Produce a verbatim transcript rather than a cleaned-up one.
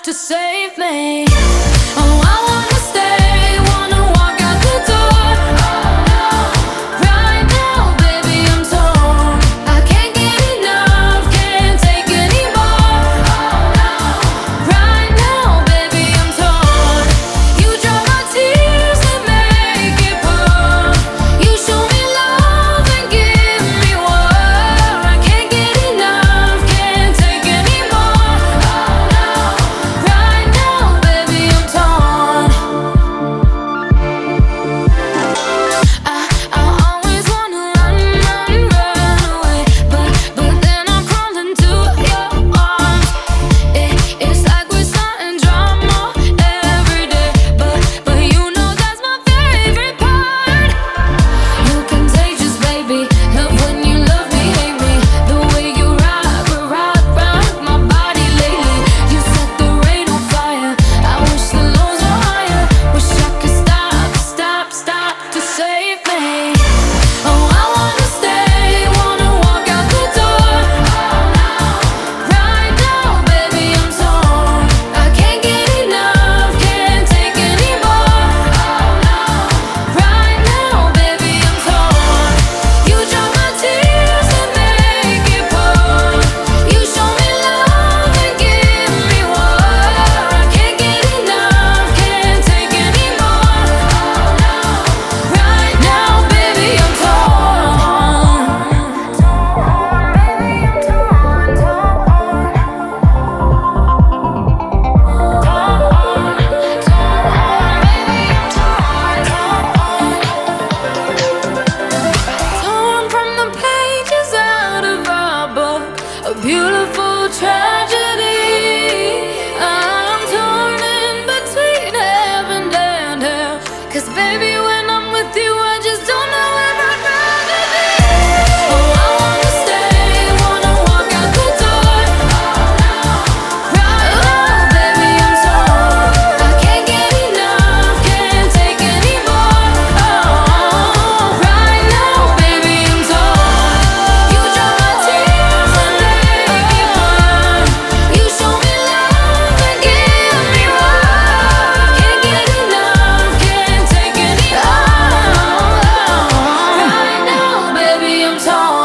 to save me. Oh, I wanna stay, wanna walk out the door. Oh no, right now, baby, I'm torn. I can't get enough, can't take anymore. Oh no, right now, baby, I'm torn. You dry my tears and make it pour. You show me love and give me war. I can't get enough, can't take anymore. Oh no, right now, baby, I'm torn. I, I always wanna run, run, run away, but but then I'm crawling to your arms. It, it's like we're starting drama every day, but but you know that's my favorite part. You're contagious, baby. Love when you love me, hate me. The way you rock, rock, rock my body lately. You set the rain on fire. I wish the lows were higher. Wish I could stop, stop, stop to save me. Oh, I wanna stay, wanna walk out the door. Oh no, right now, baby, I'm torn. I can't get enough, can't take anymore. Oh no, right now, baby, I'm torn. You dry my tears and make it pour. You show me love and give me war. I can't get enough, can't take anymore. Oh no, right now, baby, I'm torn. Torn from the pages out of our book, a beautiful tragedy. I'm torn in between heaven and hell. 'Cause baby, when I'm with you, I just don't know where I'd rather be. Oh, I wanna stay, wanna walk out the door. Oh no, right now, baby, I'm torn. I can't get enough, can't take anymore. Oh, right now, baby, I'm torn. You dry my tears and make it pour. You show me love and give me more. Can't get enough, can't take anymore. Right now, baby, I'm torn.